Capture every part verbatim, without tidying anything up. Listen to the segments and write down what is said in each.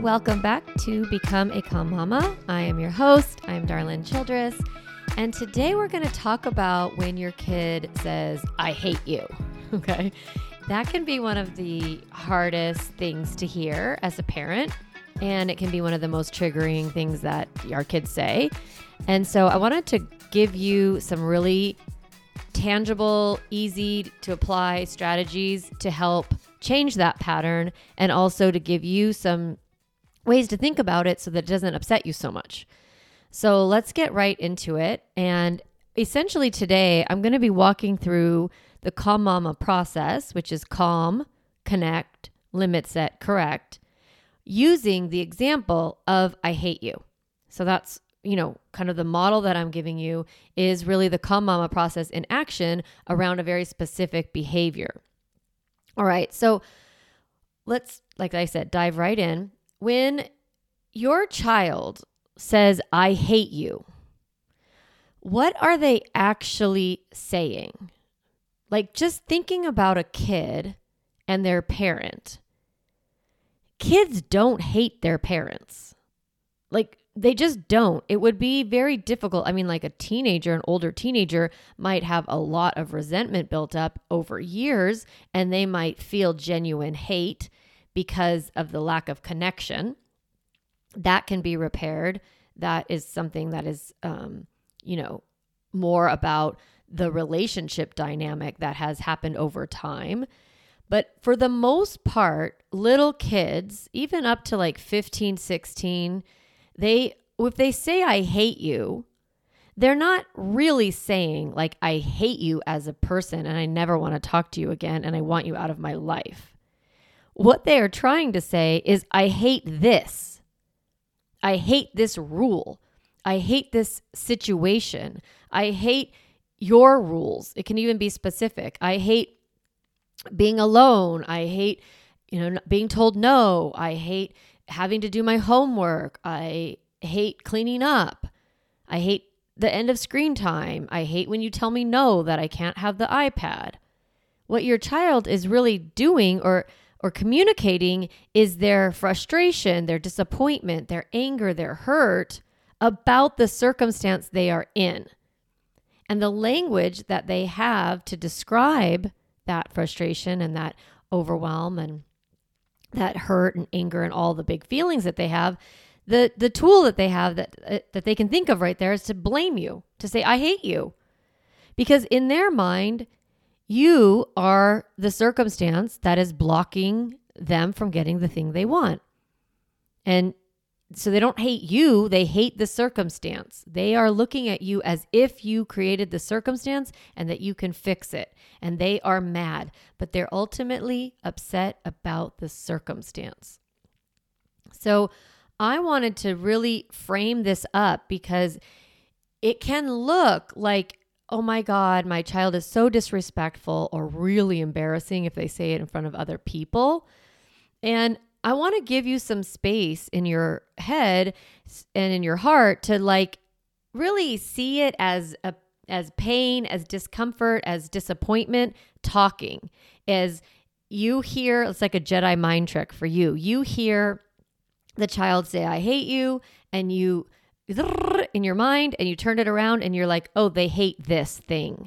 Welcome back to Become a Calm Mama. I am your host. I am Darlene Childress. And today we're going to talk about when your kid says, I hate you. Okay. That can be one of the hardest things to hear as a parent. And it can be one of the most triggering things that our kids say. And so I wanted to give you some really tangible, easy to apply strategies to help change that pattern, and also to give you some ways to think about it so that it doesn't upset you so much. So let's get right into it. And essentially today, I'm going to be walking through the Calm Mama process, which is calm, connect, limit set, correct, using the example of I hate you. So that's, you know, kind of the model that I'm giving you is really the Calm Mama process in action around a very specific behavior. All right. So let's, like I said, dive right in. When your child says, I hate you, what are they actually saying? Like just thinking about a kid and their parent. Kids don't hate their parents. Like they just don't. It would be very difficult. I mean, like a teenager, an older teenager might have a lot of resentment built up over years, and they might feel genuine hate because of the lack of connection. That can be repaired. That is something that is, um, you know, more about the relationship dynamic that has happened over time. But for the most part, little kids, even up to like fifteen, sixteen, they, if they say, I hate you, they're not really saying like, I hate you as a person and I never want to talk to you again and I want you out of my life. What they are trying to say is, I hate this. I hate this rule. I hate this situation. I hate your rules. It can even be specific. I hate being alone. I hate, you know, being told no. I hate having to do my homework. I hate cleaning up. I hate the end of screen time. I hate when you tell me no, that I can't have the iPad. What your child is really doing or or communicating is their frustration, their disappointment, their anger, their hurt about the circumstance they are in. And the language that they have to describe that frustration and that overwhelm and that hurt and anger and all the big feelings that they have, the the tool that they have that uh, that they can think of right there is to blame you, to say, I hate you. Because in their mind, you are the circumstance that is blocking them from getting the thing they want. And so they don't hate you, they hate the circumstance. They are looking at you as if you created the circumstance and that you can fix it. And they are mad, but they're ultimately upset about the circumstance. So I wanted to really frame this up because it can look like, oh my God, my child is so disrespectful, or really embarrassing if they say it in front of other people. And I want to give you some space in your head and in your heart to like really see it as a as pain, as discomfort, as disappointment, talking. As you hear, it's like a Jedi mind trick for you. You hear the child say, I hate you, and you in your mind and you turn it around and you're like, oh, they hate this thing.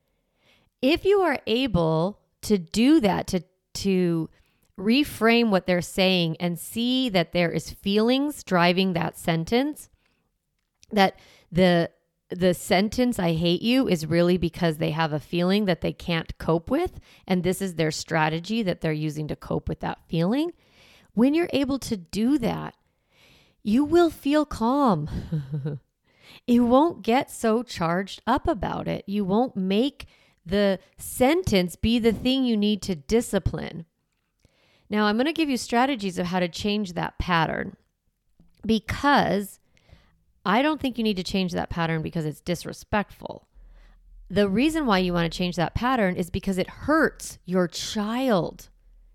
If you are able to do that, to, to reframe what they're saying and see that there is feelings driving that sentence, that the, the sentence, I hate you, is really because they have a feeling that they can't cope with. And this is their strategy that they're using to cope with that feeling. When you're able to do that, you will feel calm. You won't get so charged up about it. You won't make the sentence be the thing you need to discipline. Now, I'm going to give you strategies of how to change that pattern, because I don't think you need to change that pattern because it's disrespectful. The reason why you want to change that pattern is because it hurts your child.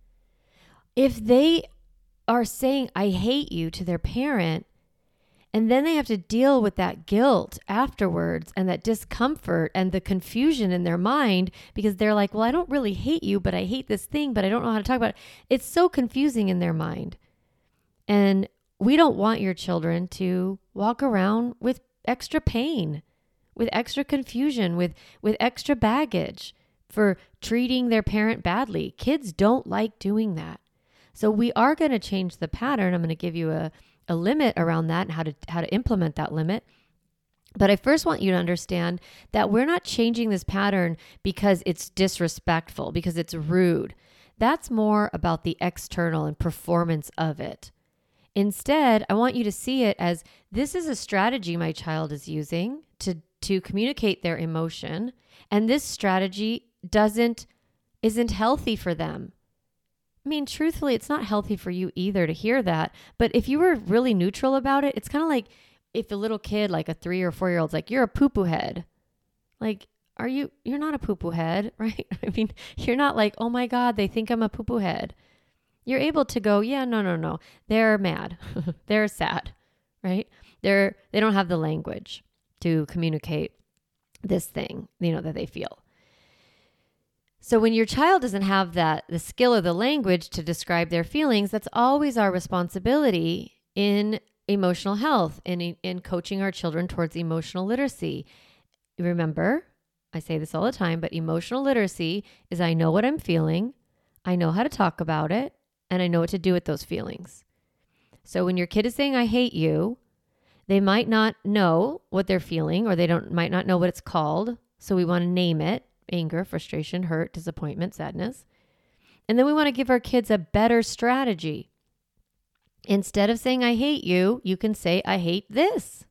If they are saying, I hate you to their parent, and then they have to deal with that guilt afterwards and that discomfort and the confusion in their mind because they're like, well, I don't really hate you, but I hate this thing, but I don't know how to talk about it. It's so confusing in their mind. And we don't want your children to walk around with extra pain, with extra confusion, with, with extra baggage for treating their parent badly. Kids don't like doing that. So we are going to change the pattern. I'm going to give you a, a limit around that and how to, how to implement that limit. But I first want you to understand that we're not changing this pattern because it's disrespectful, because it's rude. That's more about the external and performance of it. Instead, I want you to see it as this is a strategy my child is using to, to communicate their emotion. And this strategy doesn't, isn't healthy for them. I mean, truthfully, it's not healthy for you either to hear that. But if you were really neutral about it, it's kind of like if a little kid, like a three or four year old's like, you're a poo-poo head. Like, are you, you're not a poo-poo head, right? I mean, you're not like, oh my God, they think I'm a poo-poo head. You're able to go, yeah, no, no, no. They're mad. They're sad, right? They're, they don't have the language to communicate this thing, you know, that they feel. So when your child doesn't have that, the skill or the language to describe their feelings, that's always our responsibility in emotional health and in, in coaching our children towards emotional literacy. Remember, I say this all the time, but emotional literacy is I know what I'm feeling, I know how to talk about it, and I know what to do with those feelings. So when your kid is saying, I hate you, they might not know what they're feeling, or they don't might not know what it's called. So we want to name it: anger, frustration, hurt, disappointment, sadness. And then we want to give our kids a better strategy. Instead of saying, I hate you, you can say, I hate this.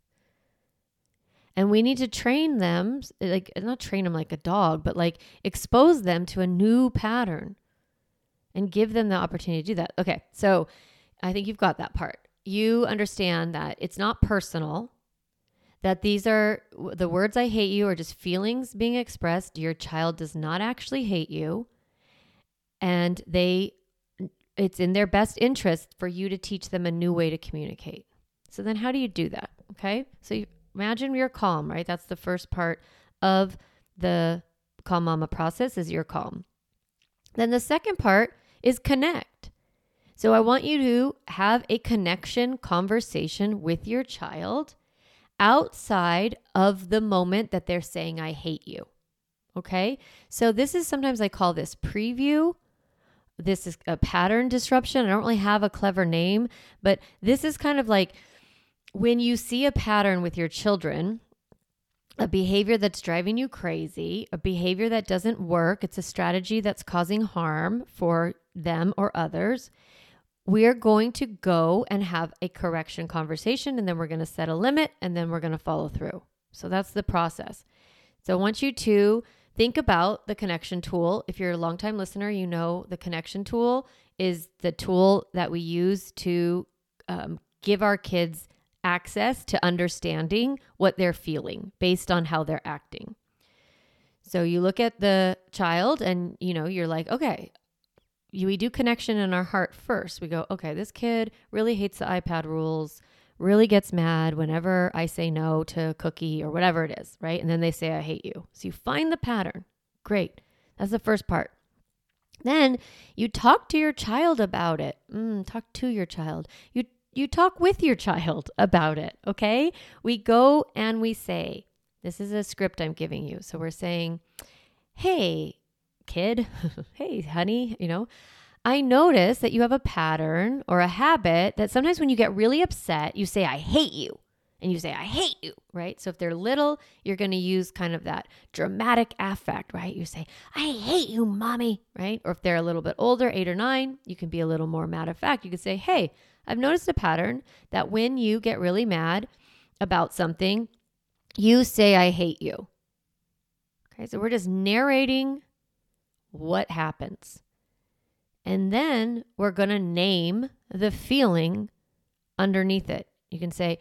And we need to train them, like not train them like a dog, but like expose them to a new pattern and give them the opportunity to do that. Okay, so I think you've got that part. You understand that it's not personal, that these are the words I hate you are just feelings being expressed. Your child does not actually hate you. And they, it's in their best interest for you to teach them a new way to communicate. So then how do you do that? Okay. So you, imagine you're calm, right? That's the first part of the Calm Mama process is you're calm. Then the second part is connect. So I want you to have a connection conversation with your child outside of the moment that they're saying, I hate you. Okay. So this is sometimes I call this preview. This is a pattern disruption. I don't really have a clever name, but this is kind of like when you see a pattern with your children, a behavior that's driving you crazy, a behavior that doesn't work. It's a strategy that's causing harm for them or others. We're going to go and have a correction conversation, and then we're going to set a limit, and then we're going to follow through. So that's the process. So I want you to think about the connection tool. If you're a longtime listener, you know the connection tool is the tool that we use to um, give our kids access to understanding what they're feeling based on how they're acting. So you look at the child and, you know, you're like, okay, you, we do connection in our heart first. We go, okay, this kid really hates the iPad rules, really gets mad whenever I say no to cookie or whatever it is, right? And then they say, I hate you. So you find the pattern. Great. That's the first part. Then you talk to your child about it. Mm, talk to your child. You You talk with your child about it, okay? We go and we say, this is a script I'm giving you. So we're saying, hey, kid, hey, honey, you know, I notice that you have a pattern or a habit that sometimes when you get really upset, you say, I hate you. And you say, I hate you, right? So if they're little, you're going to use kind of that dramatic affect, right? You say, I hate you, mommy, right? Or if they're a little bit older, eight or nine, you can be a little more matter of fact. You can say, hey, I've noticed a pattern that when you get really mad about something, you say, I hate you. Okay, so we're just narrating what happens. And then we're going to name the feeling underneath it. You can say,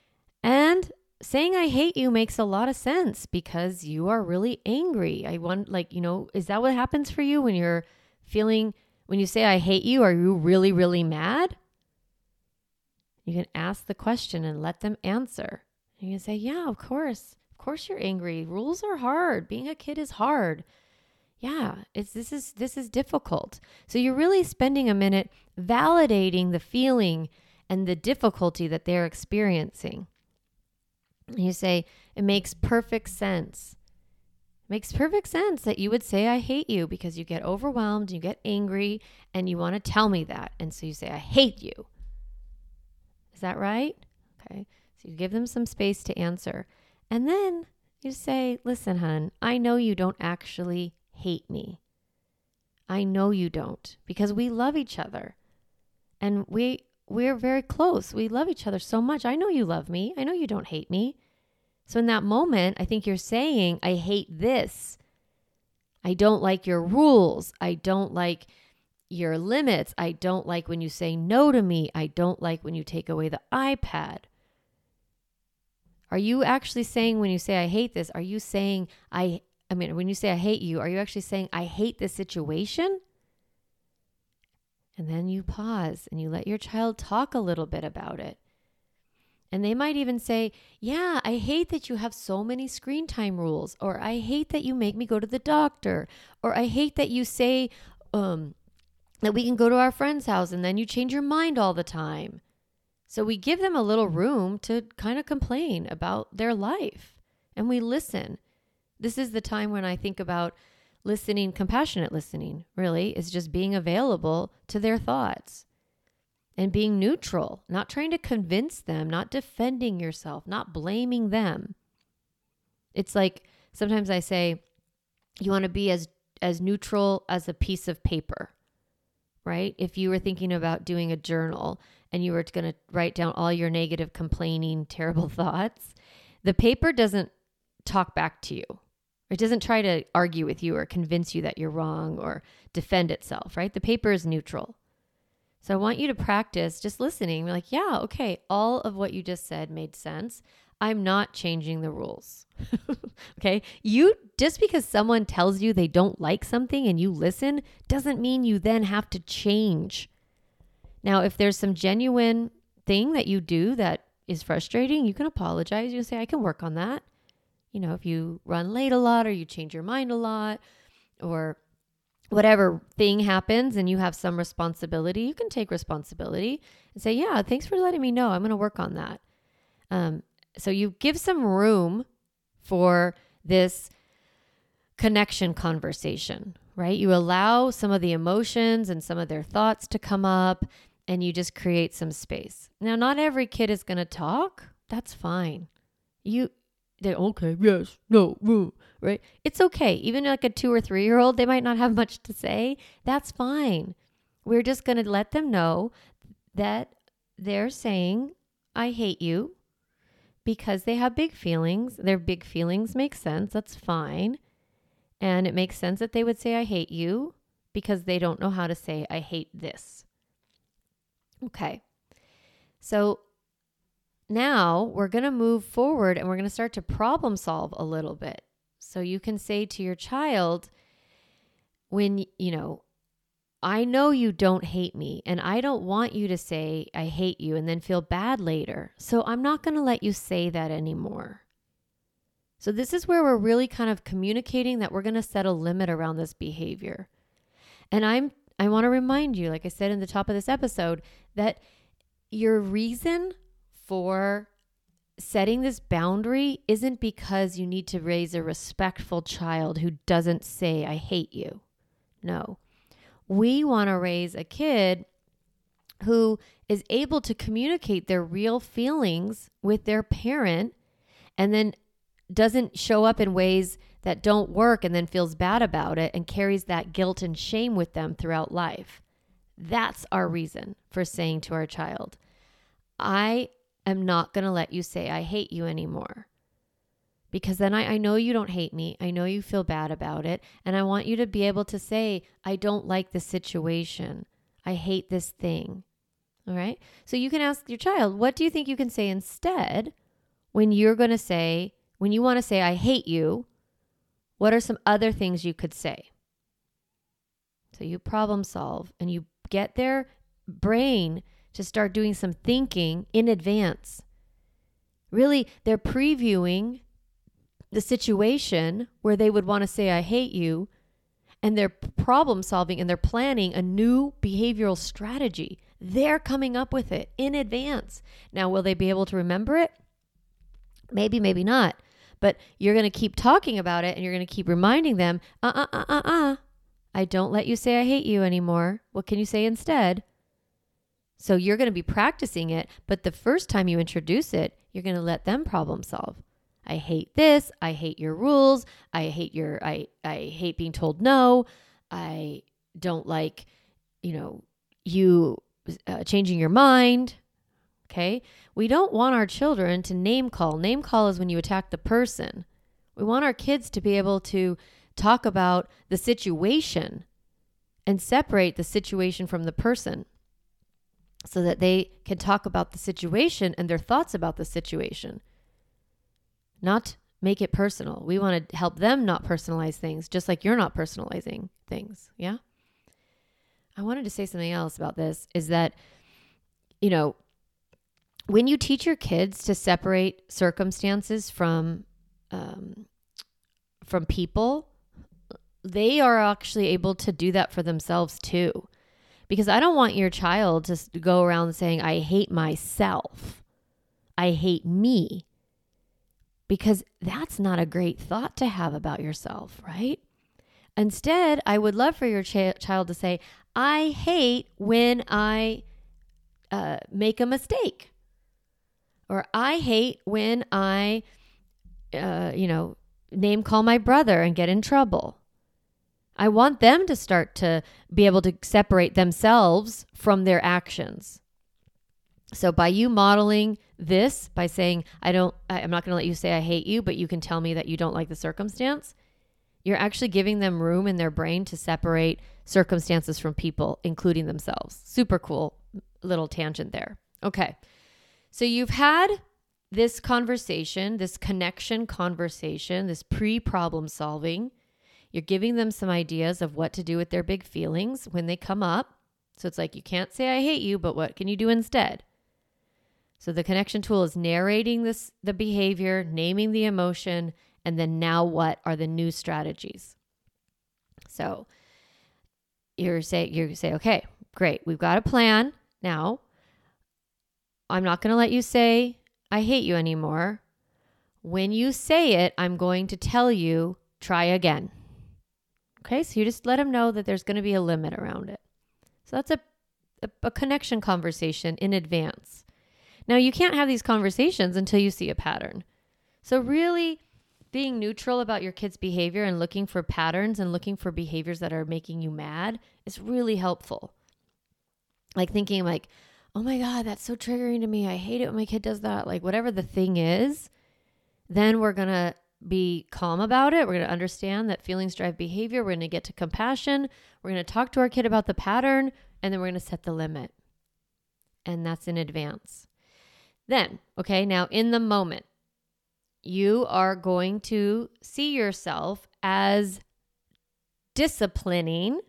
and saying I hate you makes a lot of sense because you are really angry. I want, like, you know, is that what happens for you when you're feeling, when you say I hate you, are you really, really mad? You can ask the question and let them answer. You can say, yeah, of course. Of course you're angry. Rules are hard. Being a kid is hard. Yeah, it's this is this is difficult. So you're really spending a minute validating the feeling and the difficulty that they're experiencing. And you say, it makes perfect sense. It makes perfect sense that you would say, I hate you, because you get overwhelmed, you get angry, and you want to tell me that. And so you say, I hate you. Is that right? Okay. So you give them some space to answer. And then you say, listen, hon, I know you don't actually hate me. I know you don't, because we love each other. And we, we're very close. We love each other so much. I know you love me. I know you don't hate me. So in that moment, I think you're saying, I hate this. I don't like your rules. I don't like your limits. I don't like when you say no to me. I don't like when you take away the iPad. Are you actually saying, when you say, I hate this, are you saying, I, I mean, when you say, I hate you, are you actually saying, I hate this situation? And then you pause and you let your child talk a little bit about it. And they might even say, yeah, I hate that you have so many screen time rules, or I hate that you make me go to the doctor, or I hate that you say um, that we can go to our friend's house and then you change your mind all the time. So we give them a little room to kind of complain about their life, and we listen. This is the time when I think about listening, compassionate listening, really, is just being available to their thoughts. And being neutral, not trying to convince them, not defending yourself, not blaming them. It's like sometimes I say, you want to be as, as neutral as a piece of paper, right? If you were thinking about doing a journal and you were going to write down all your negative, complaining, terrible thoughts, the paper doesn't talk back to you. It doesn't try to argue with you or convince you that you're wrong or defend itself, right? The paper is neutral. So I want you to practice just listening. Be like, yeah, okay, all of what you just said made sense. I'm not changing the rules. Okay? You, just because someone tells you they don't like something and you listen, doesn't mean you then have to change. Now, if there's some genuine thing that you do that is frustrating, you can apologize. You can say, I can work on that. You know, if you run late a lot or you change your mind a lot or whatever thing happens and you have some responsibility, you can take responsibility and say, yeah, thanks for letting me know. I'm going to work on that. Um, so you give some room for this connection conversation, right? You allow some of the emotions and some of their thoughts to come up, and you just create some space. Now, not every kid is going to talk. That's fine. You, they're okay, yes, no, woo, right? It's okay. Even like a two or three year old, they might not have much to say. That's fine. We're just going to let them know that they're saying, I hate you, because they have big feelings. Their big feelings make sense. That's fine. And it makes sense that they would say, I hate you, because they don't know how to say, I hate this. Okay. So now we're going to move forward and we're going to start to problem solve a little bit. So you can say to your child, when, you know, I know you don't hate me and I don't want you to say I hate you and then feel bad later. So I'm not going to let you say that anymore. So this is where we're really kind of communicating that we're going to set a limit around this behavior. And I'm, I want to remind you, like I said in the top of this episode, that your reason for setting this boundary isn't because you need to raise a respectful child who doesn't say, I hate you. No. We want to raise a kid who is able to communicate their real feelings with their parent and then doesn't show up in ways that don't work and then feels bad about it and carries that guilt and shame with them throughout life. That's our reason for saying to our child, I am not going to let you say I hate you anymore. Because then I, I know you don't hate me. I know you feel bad about it. And I want you to be able to say, I don't like this situation. I hate this thing. All right. So you can ask your child, what do you think you can say instead when you're going to say, when you want to say, I hate you, what are some other things you could say? So you problem solve and you get their brain to start doing some thinking in advance. Really, they're previewing the situation where they would want to say, I hate you, and they're problem solving and they're planning a new behavioral strategy. They're coming up with it in advance. Now, will they be able to remember it? Maybe, maybe not. But you're going to keep talking about it and you're going to keep reminding them, uh, uh, uh, uh, uh. I don't let you say I hate you anymore. What can you say instead? So you're going to be practicing it, but the first time you introduce it, you're going to let them problem solve. I hate this. I hate your rules. I hate your, I, I hate being told no. I don't like, you know, you uh, changing your mind. Okay. We don't want our children to name call. Name call is when you attack the person. We want our kids to be able to talk about the situation and separate the situation from the person so that they can talk about the situation and their thoughts about the situation, not make it personal. We want to help them not personalize things, just like you're not personalizing things. Yeah. I wanted to say something else about this is that, you know, when you teach your kids to separate circumstances from, um, from people, they are actually able to do that for themselves too. Because I don't want your child to go around saying, I hate myself. I hate me. Because that's not a great thought to have about yourself, right? Instead, I would love for your ch- child to say, I hate when I uh, make a mistake. Or I hate when I, uh, you know, name call my brother and get in trouble. I want them to start to be able to separate themselves from their actions. So by you modeling this, by saying, I don't, I, I'm not going to let you say I hate you, but you can tell me that you don't like the circumstance, you're actually giving them room in their brain to separate circumstances from people, including themselves. Super cool little tangent there. Okay. So you've had this conversation, this connection conversation, this pre-problem solving. You're giving them some ideas of what to do with their big feelings when they come up. So it's like, you can't say I hate you, but what can you do instead? So the connection tool is narrating this, the behavior, naming the emotion, and then now what are the new strategies? So you're say you say, okay, great. We've got a plan. Now, I'm not going to let you say I hate you anymore. When you say it, I'm going to tell you, try again. Okay, so you just let them know that there's going to be a limit around it. So that's a, a, a connection conversation in advance. Now, you can't have these conversations until you see a pattern. So really being neutral about your kid's behavior and looking for patterns and looking for behaviors that are making you mad is really helpful. Like thinking like, oh my God, that's so triggering to me. I hate it when my kid does that. Like whatever the thing is, then we're going to be calm about it. We're going to understand that feelings drive behavior. We're going to get to compassion. We're going to talk to our kid about the pattern, and then we're going to set the limit. And that's in advance. Then, okay, now in the moment, you are going to see yourself as disciplining,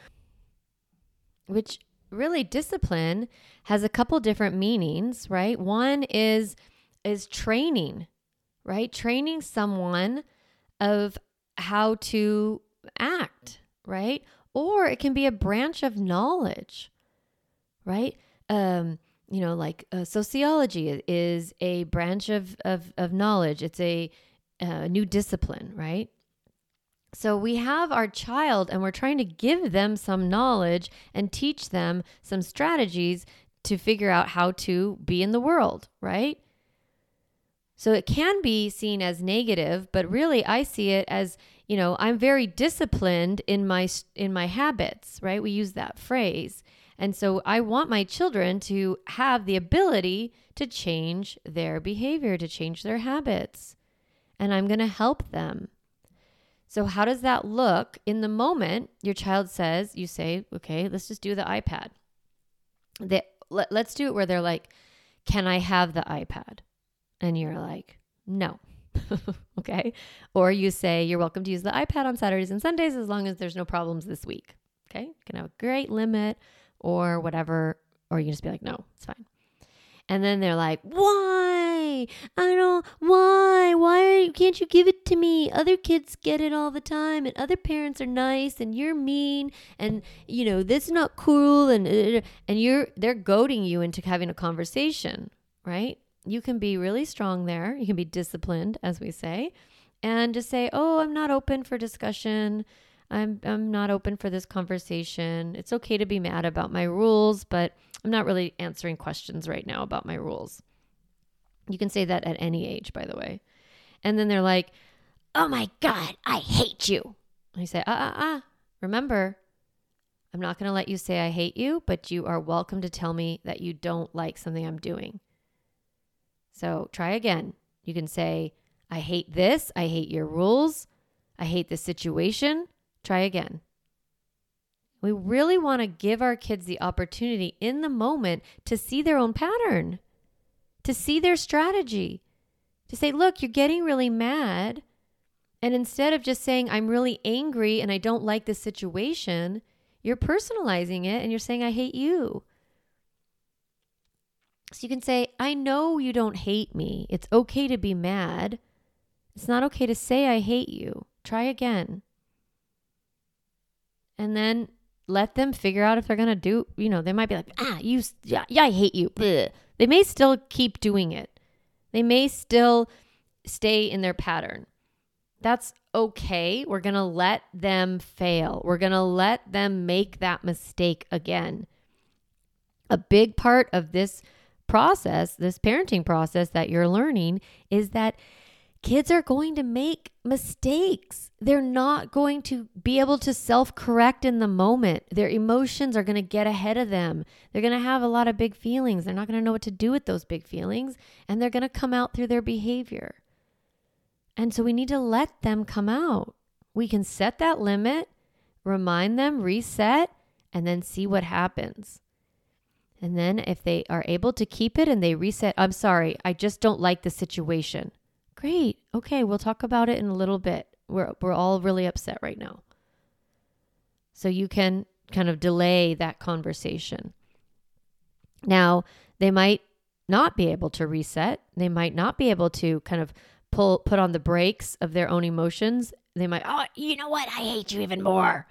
which really discipline has a couple different meanings, right? One is, is training, right? Training someone of how to act, right? Or it can be a branch of knowledge, right? Um, you know, like uh, sociology is a branch of, of, of knowledge. It's a, a new discipline, right? So we have our child and we're trying to give them some knowledge and teach them some strategies to figure out how to be in the world, right? So it can be seen as negative, but really I see it as, you know, I'm very disciplined in my in my habits, right? We use that phrase. And so I want my children to have the ability to change their behavior, to change their habits. And I'm going to help them. So how does that look in the moment? Your child says, you say, okay, let's just do the iPad. They, let, let's do it where they're like, can I have the iPad? And you're like, no. Okay. Or you say, you're welcome to use the iPad on Saturdays and Sundays as long as there's no problems this week. Okay. You can have a great limit or whatever. Or you can just be like, no, it's fine. And then they're like, why? why? I don't, why? Why are you, can't you give it to me? Other kids get it all the time and other parents are nice and you're mean and, you know, this is not cool. And, and you're, they're goading you into having a conversation, right? You can be really strong there. You can be disciplined, as we say, and just say, oh, I'm not open for discussion. I'm I'm not open for this conversation. It's okay to be mad about my rules, but I'm not really answering questions right now about my rules. You can say that at any age, by the way. And then they're like, oh my God, I hate you. And you say, ah, ah, ah. Remember, I'm not going to let you say I hate you, but you are welcome to tell me that you don't like something I'm doing. So try again. You can say, I hate this. I hate your rules. I hate this situation. Try again. We really want to give our kids the opportunity in the moment to see their own pattern, to see their strategy, to say, look, you're getting really mad. And instead of just saying, I'm really angry and I don't like this situation, you're personalizing it and you're saying, I hate you. So you can say, I know you don't hate me. It's okay to be mad. It's not okay to say I hate you. Try again. And then let them figure out if they're going to do, you know, they might be like, ah, you, yeah, yeah I hate you. Bleh. They may still keep doing it. They may still stay in their pattern. That's okay. We're going to let them fail. We're going to let them make that mistake again. A big part of this process, this parenting process that you're learning, is that kids are going to make mistakes. They're not going to be able to self-correct in the moment. Their emotions are going to get ahead of them. They're going to have a lot of big feelings. They're not going to know what to do with those big feelings, and they're going to come out through their behavior. And so we need to let them come out. We can set that limit, remind them, reset, and then see what happens. And then if they are able to keep it and they reset, I'm sorry, I just don't like the situation. Great. Okay, we'll talk about it in a little bit. We're we're all really upset right now. So you can kind of delay that conversation. Now, they might not be able to reset. They might not be able to kind of pull put on the brakes of their own emotions. They might, oh, you know what? I hate you even more.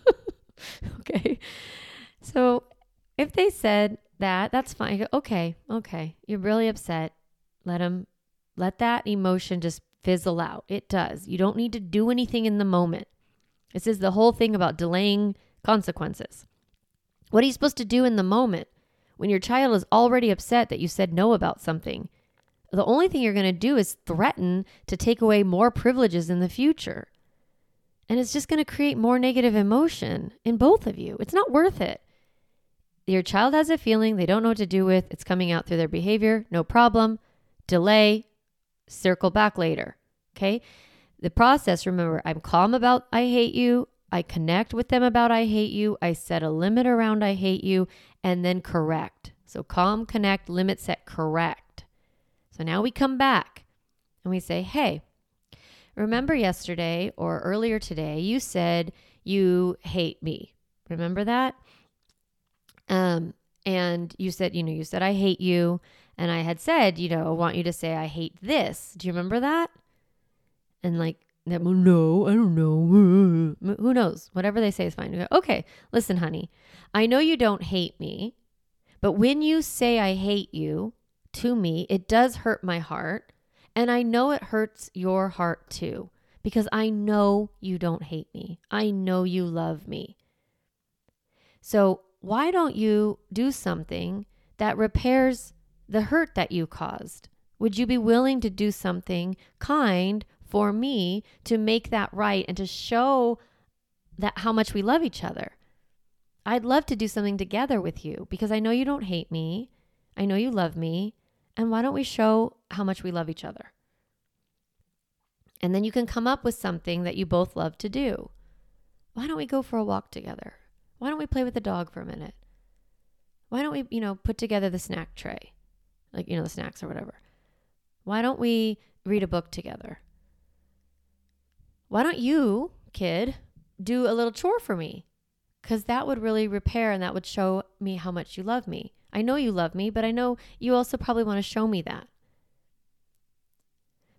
Okay. So if they said that, that's fine. Go, okay, okay. You're really upset. Let them Let that emotion just fizzle out. It does. You don't need to do anything in the moment. This is the whole thing about delaying consequences. What are you supposed to do in the moment when your child is already upset that you said no about something? The only thing you're going to do is threaten to take away more privileges in the future. And it's just going to create more negative emotion in both of you. It's not worth it. Your child has a feeling they don't know what to do with. It's coming out through their behavior. No problem. Delay. Circle back later. Okay. The process, remember, I'm calm about I hate you. I connect with them about I hate you. I set a limit around I hate you and then correct. So calm, connect, limit, set, correct. So now we come back and we say, hey, remember yesterday or earlier today, you said you hate me. Remember that? Um, and you said, you know, you said, I hate you. And I had said, you know, I want you to say, I hate this. Do you remember that? And like, no, I don't know. Who knows? Whatever they say is fine. You go, okay, listen, honey, I know you don't hate me, but when you say I hate you to me, it does hurt my heart. And I know it hurts your heart too, because I know you don't hate me. I know you love me. So why don't you do something that repairs the hurt that you caused? Would you be willing to do something kind for me to make that right and to show that how much we love each other? I'd love to do something together with you because I know you don't hate me. I know you love me. And why don't we show how much we love each other? And then you can come up with something that you both love to do. Why don't we go for a walk together? Why don't we play with the dog for a minute? Why don't we, you know, put together the snack tray? Like, you know, the snacks or whatever. Why don't we read a book together? Why don't you, kid, do a little chore for me? Because that would really repair and that would show me how much you love me. I know you love me, but I know you also probably want to show me that.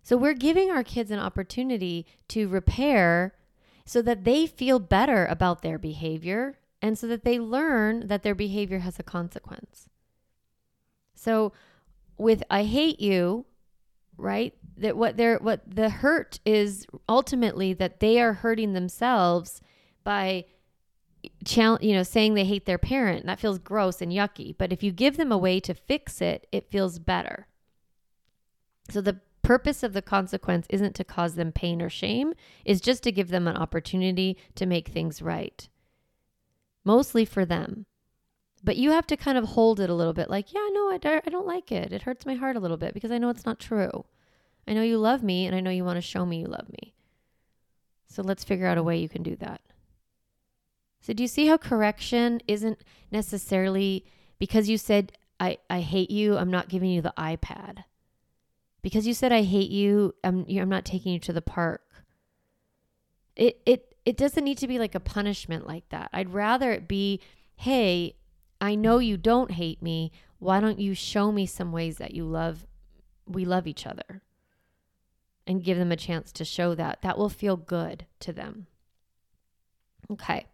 So we're giving our kids an opportunity to repair so that they feel better about their behavior and so that they learn that their behavior has a consequence. So with I hate you, right? That what they're what the hurt is ultimately that they are hurting themselves by challenge, you know, saying they hate their parent. That feels gross and yucky. But if you give them a way to fix it, it feels better. So the purpose of the consequence isn't to cause them pain or shame, is just to give them an opportunity to make things right. Mostly for them. But you have to kind of hold it a little bit like, yeah, no, I, I don't like it. It hurts my heart a little bit because I know it's not true. I know you love me and I know you want to show me you love me. So let's figure out a way you can do that. So do you see how correction isn't necessarily because you said, I, I hate you, I'm not giving you the iPad. Because you said, I hate you, I'm, I'm not taking you to the park. It, it, it doesn't need to be like a punishment like that. I'd rather it be, hey, I know you don't hate me. Why don't you show me some ways that you love, we love each other? And give them a chance to show that. That will feel good to them. Okay.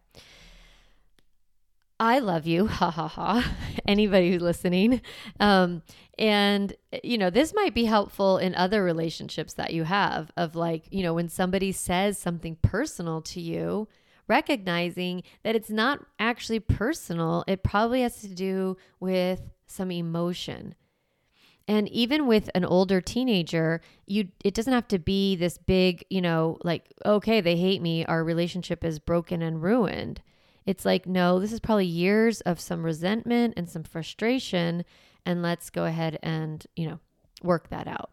I love you. Ha ha ha. Anybody who's listening. Um, and, you know, this might be helpful in other relationships that you have of like, you know, when somebody says something personal to you, recognizing that it's not actually personal. It probably has to do with some emotion. And even with an older teenager, you it doesn't have to be this big, you know, like, okay, they hate me. Our relationship is broken and ruined. It's like, no, this is probably years of some resentment and some frustration. And let's go ahead and, you know, work that out.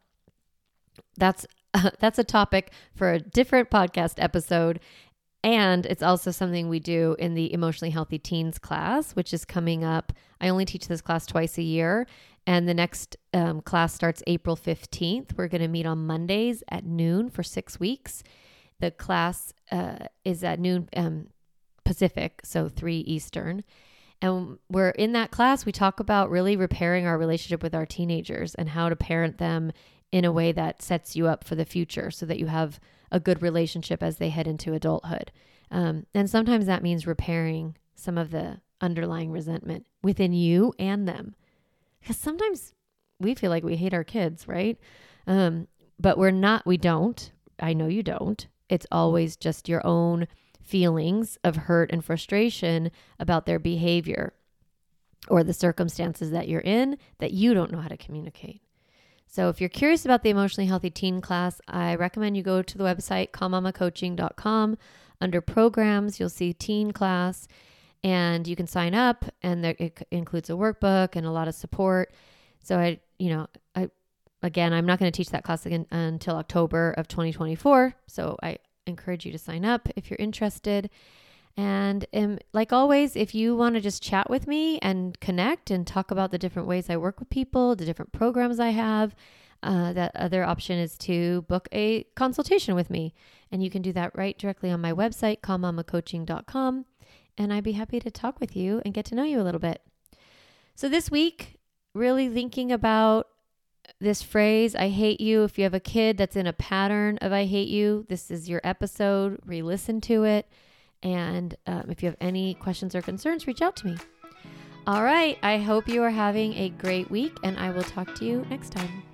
That's uh, that's a topic for a different podcast episode. And it's also something we do in the Emotionally Healthy Teens class, which is coming up. I only teach this class twice a year. And the next um, class starts April fifteenth. We're going to meet on Mondays at noon for six weeks. The class uh, is at noon um, Pacific, so three Eastern. And we're in that class, we talk about really repairing our relationship with our teenagers and how to parent them in a way that sets you up for the future so that you have a good relationship as they head into adulthood. Um, and sometimes that means repairing some of the underlying resentment within you and them. Because sometimes we feel like we hate our kids, right? Um, but we're not, we don't. I know you don't. It's always just your own feelings of hurt and frustration about their behavior or the circumstances that you're in that you don't know how to communicate. So if you're curious about the Emotionally Healthy Teen class, I recommend you go to the website calm mama coaching dot com. Under programs, you'll see teen class and you can sign up, and there, it includes a workbook and a lot of support. So I, you know, I, again, I'm not going to teach that class again until October of twenty twenty-four. So I encourage you to sign up if you're interested. And um, like always, if you want to just chat with me and connect and talk about the different ways I work with people, the different programs I have, uh, that other option is to book a consultation with me. And you can do that right directly on my website, calm mama coaching dot com. And I'd be happy to talk with you and get to know you a little bit. So this week, really thinking about this phrase, I hate you. If you have a kid that's in a pattern of I hate you, this is your episode. Re-listen to it. And um, if you have any questions or concerns, reach out to me. All right. I hope you are having a great week, and I will talk to you next time.